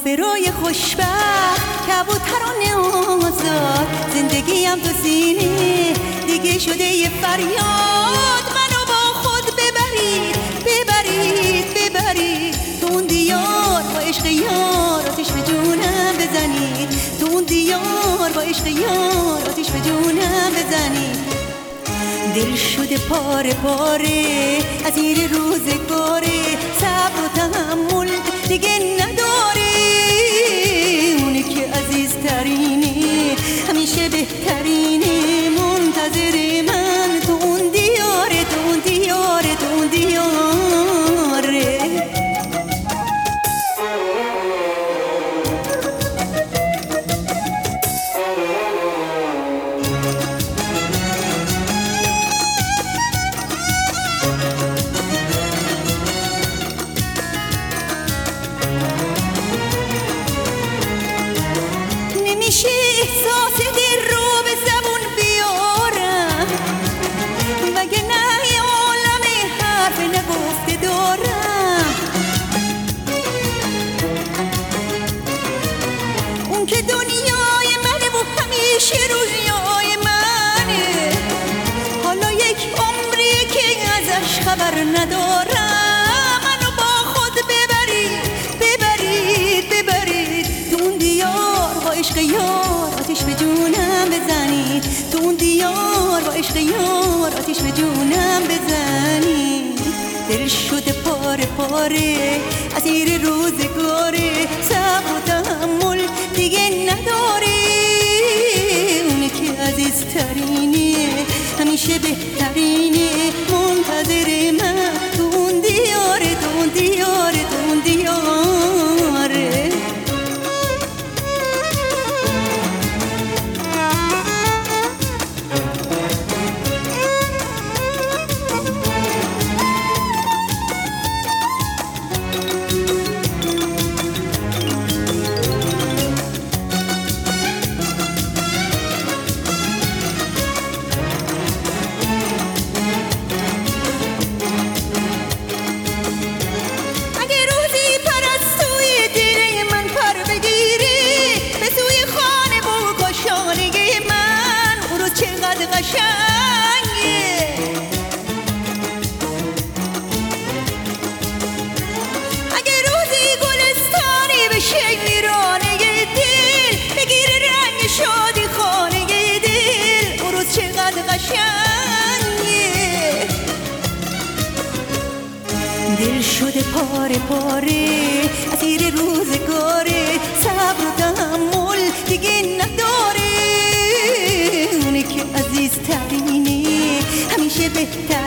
برای خوشبخت کبوتران آزاد، زندگیم تو سینه دیگه شده یه فریاد. منو با خود ببرید ببرید ببرید تو اون دیار، با عشق یار آتیش به جونم بزنید. تو اون دیار با عشق یار آتیش به جونم بزنید. دل شده پاره پاره از این روزگاره، صبر و تحمل دیگه نداره. اونی که عزیزترینه همیشه بهترینه، منتظر من تو اون دیاره تو اون دیاره تو اون دیاره. نمیشه احساس دل رو به زبون بیارم، وگه نه یه عالم حرف نگفته دارم. اون که دنیای منه و همیشه رویای منه، حالا یک عمریه که ازش خبر ندارم. منو با خود ببرید ببرید ببرید تو اون دیار، با عشق یار آتیش به جونم بزنید. تو اون دیار با عشق یار آتیش به جونم بزنید. دل شده پاره پاره از این روزگاره، صبر و تحمل دیگه نداره. اونی که عزیزترینه همیشه بهترینه، منتظر من تو اون دیاره تو اون دیاره تو اون دیاره. اگه روزی گلستانی بشه ویرانه دل، بگیره رنگ شادی خانه دل، اون روز چقدر قشنگه. دل شده پاره پاره از این روزگاره، صبر و تحمل دیگه نداره. اونی که عزیزترینه همیشه بهتر